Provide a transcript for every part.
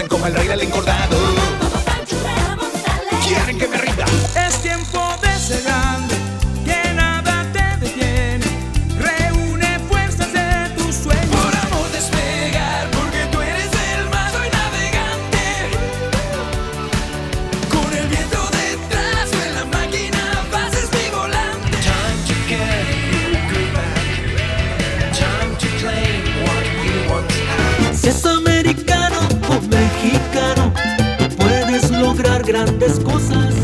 conocen como el rey del encordado. Quieren que me rinda. Es tiempo de ser grande, que nada te detiene. Reúne fuerzas de tus sueños. Por amor despegar, porque tú eres el mar. Soy navegante, con el viento detrás. En la máquina vas es mi volante. Time to get your groove back. Time to claim what you once had. Seas americano o mexicano, puedes lograr grandes cosas.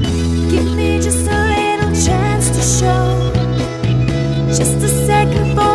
Give me just a little chance to show, just a second for